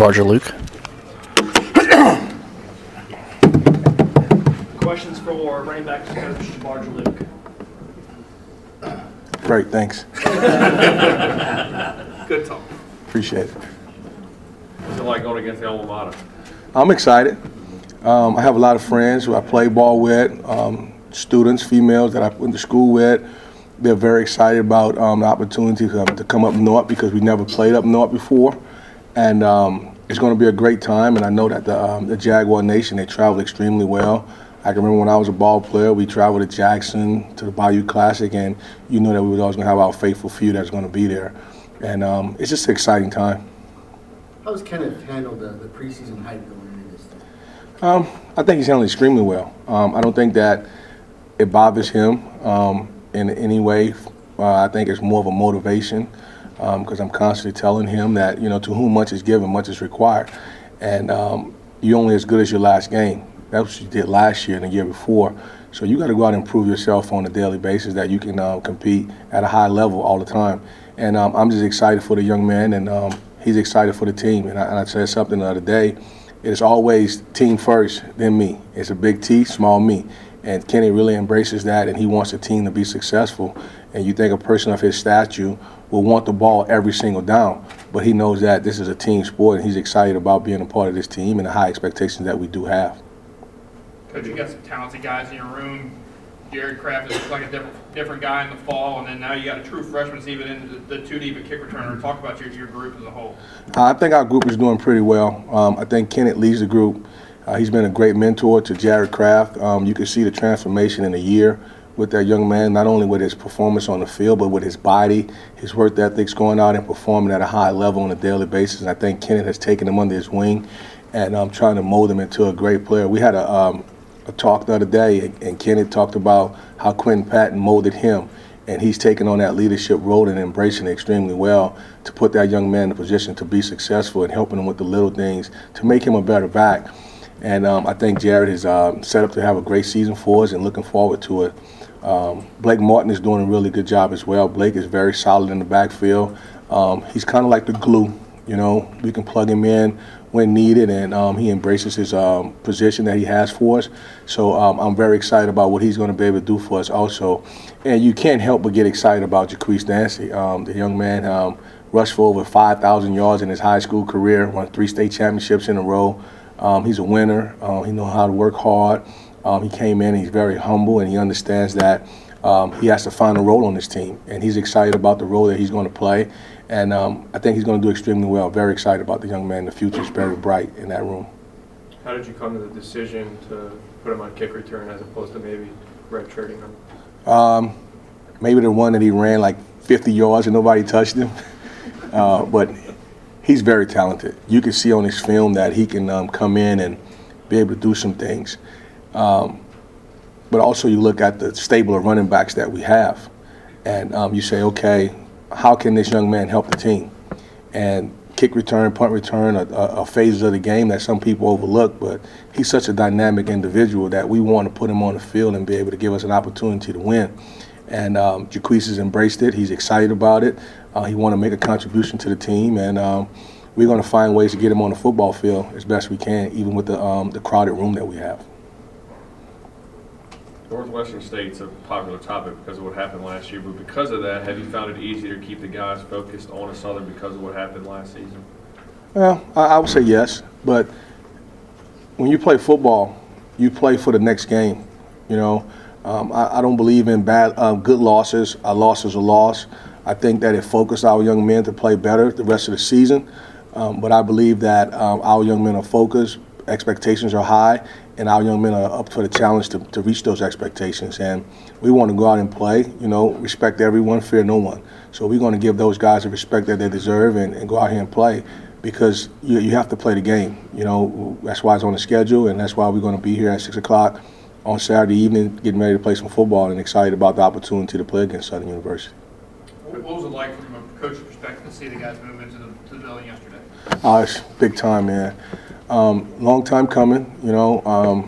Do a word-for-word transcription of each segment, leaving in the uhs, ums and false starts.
Barger-Luke. Questions for running back coach Barger-Luke. Great, thanks. Good talk. Appreciate it. What's it like going against the alma mater? I'm excited. Um, I have a lot of friends who I play ball with, um, students, females that I went to school with. They're very excited about um, the opportunity to, to come up north because we never played up north before. And um, it's going to be a great time. And I know that the, um, the Jaguar Nation, they travel extremely well. I can remember when I was a ball player, we traveled to Jackson, to the Bayou Classic, and you know that we were always going to have our faithful few that's going to be there. And um, it's just an exciting time. How has Kenneth handled the, the preseason hype going into this thing? Um, I think he's handled extremely well. Um, I don't think that it bothers him um, in any way. Uh, I think it's more of a motivation because um, I'm constantly telling him that, you know, to whom much is given, much is required. And um, you're only as good as your last game. That's what you did last year and the year before. So you got to go out and prove yourself on a daily basis that you can uh, compete at a high level all the time. And um, I'm just excited for the young man, and um, he's excited for the team. And I, and I said something the other day. It's always team first, then me. It's a big T, small me. And Kenny really embraces that, and he wants the team to be successful. And you think a person of his stature will want the ball every single down. But he knows that this is a team sport, and he's excited about being a part of this team and the high expectations that we do have. Coach, you got some talented guys in your room. Jared Kraft looks like a different different guy in the fall, and then now you got a true freshman that's even in the, the two deep at kick returner. Talk about your, your group as a whole. Uh, I think our group is doing pretty well. Um, I think Kenneth leads the group. Uh, he's been a great mentor to Jared Kraft. Um, you can see the transformation in a year with that young man, not only with his performance on the field, but with his body, his work ethics, going out and performing at a high level on a daily basis. And I think Kenneth has taken him under his wing and um, trying to mold him into a great player. We had a um, a talk the other day, and Kenneth talked about how Quentin Patton molded him, and he's taken on that leadership role and embracing it extremely well to put that young man in a position to be successful and helping him with the little things to make him a better back. And um, I think Jared is uh, set up to have a great season for us and looking forward to it. Um, Blake Martin is doing a really good job as well. Blake is very solid in the backfield. Um, he's kind of like the glue, you know. We can plug him in when needed, and um, he embraces his um, position that he has for us. So um, I'm very excited about what he's going to be able to do for us also. And you can't help but get excited about Jaquise Dancy. Um, the young man um, rushed for over five thousand yards in his high school career, won three state championships in a row. Um, he's a winner. Uh, he knows how to work hard. Um, he came in, and he's very humble, and he understands that um, he has to find a role on this team. And he's excited about the role that he's going to play. And um, I think he's going to do extremely well. Very excited about the young man. The future is very bright in that room. How did you come to the decision to put him on kick return as opposed to maybe redshirting him? Um, maybe the one that he ran like fifty yards and nobody touched him. Uh, but he's very talented. You can see on his film that he can um, come in and be able to do some things. Um, but also you look at the stable of running backs that we have, and um, you say, okay, how can this young man help the team? And kick return, punt return are, are phases of the game that some people overlook, but he's such a dynamic individual that we want to put him on the field and be able to give us an opportunity to win. And um, Jaquise has embraced it. He's excited about it. Uh, he wants to make a contribution to the team, and um, we're going to find ways to get him on the football field as best we can, even with the, um, the crowded room that we have. Northwestern State's a popular topic because of what happened last year, but because of that, have you found it easier to keep the guys focused on a Southern because of what happened last season? Well, I, I would say yes, but when you play football, you play for the next game. You know, um, I, I don't believe in bad, um, good losses. A loss is a loss. I think that it focused our young men to play better the rest of the season, um, but I believe that um, our young men are focused, expectations are high, and our young men are up for the challenge to, to reach those expectations. And we want to go out and play, you know, respect everyone, fear no one. So we're going to give those guys the respect that they deserve and, and go out here and play because you, you have to play the game. You know, that's why it's on the schedule, and that's why we're going to be here at six o'clock on Saturday evening getting ready to play some football and excited about the opportunity to play against Southern University. What was it like from a coach's perspective to see the guys move into the, to the building yesterday? Oh, it's big time, man. Um, long time coming, you know. Um,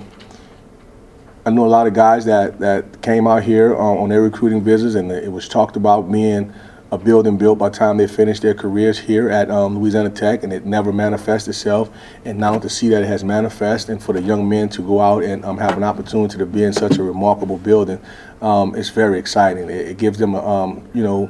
I know a lot of guys that, that came out here uh, on their recruiting visits, and it was talked about being a building built by the time they finish their careers here at um, Louisiana Tech, and it never manifests itself. And now to see that it has manifested, and for the young men to go out and um, have an opportunity to be in such a remarkable building, um, it's very exciting. It, it gives them, um, you know,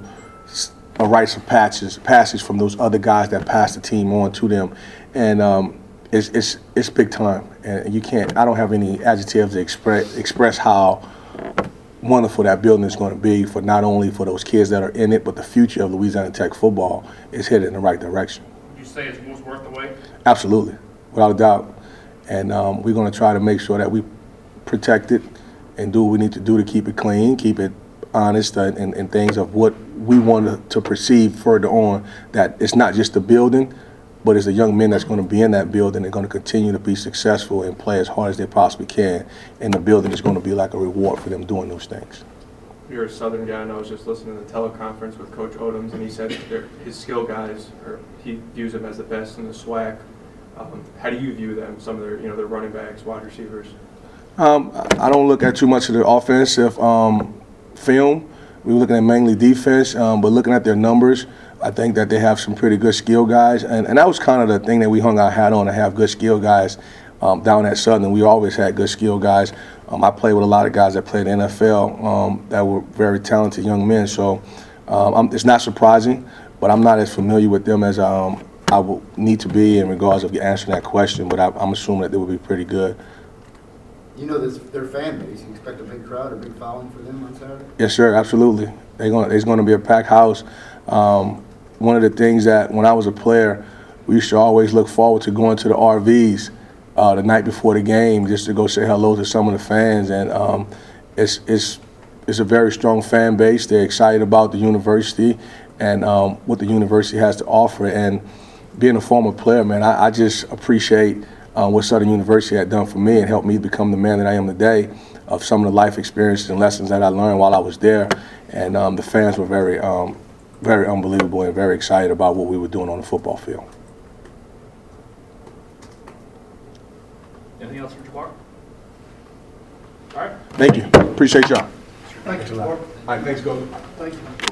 a rites of passage, passage from those other guys that passed the team on to them, and um, it's it's it's big time. And you can't. I don't have any adjectives to express express how wonderful that building is going to be for not only for those kids that are in it, but the future of Louisiana Tech football is headed in the right direction. Would you say it's most worth the wait? Absolutely, without a doubt. And um, we're going to try to make sure that we protect it and do what we need to do to keep it clean, keep it honest, and, and, and things of what we want to, to perceive further on, that it's not just the building, but it's the young men that's going to be in that building and going to continue to be successful and play as hard as they possibly can. And the building is going to be like a reward for them doing those things. You're a Southern guy, and I was just listening to the teleconference with Coach Odoms, and he said they're- his skill guys, or he views them as the best in the SWAC. Um, how do you view them? Some of their, you know, their running backs, wide receivers. Um, I don't look at too much of the offensive um, film. We're looking at mainly defense, um, but looking at their numbers, I think that they have some pretty good skill guys, and, and that was kind of the thing that we hung our hat on, to have good skill guys um, down at Southern. We always had good skill guys. Um, I played with a lot of guys that played in the N F L um, that were very talented young men, so um, I'm, it's not surprising, but I'm not as familiar with them as um, I would need to be in regards of answering that question, but I, I'm assuming that they will be pretty good. You know, this, their fan base, you expect a big crowd, a big following for them on Saturday? Yes, sir, absolutely. They're going, there's going to be a packed house. Um, one of the things that when I was a player, we used to always look forward to going to the R Vs uh, the night before the game just to go say hello to some of the fans. And um, it's, it's, it's a very strong fan base. They're excited about the university and um, what the university has to offer. And being a former player, man, I, I just appreciate uh, what Southern University had done for me and helped me become the man that I am today, of some of the life experiences and lessons that I learned while I was there. And um, the fans were very, um, very unbelievable and very excited about what we were doing on the football field. Anything else for Jabbar? All right. Thank you. Appreciate y'all. Thank you, Jabbar. All right, thanks, Go. Thank you.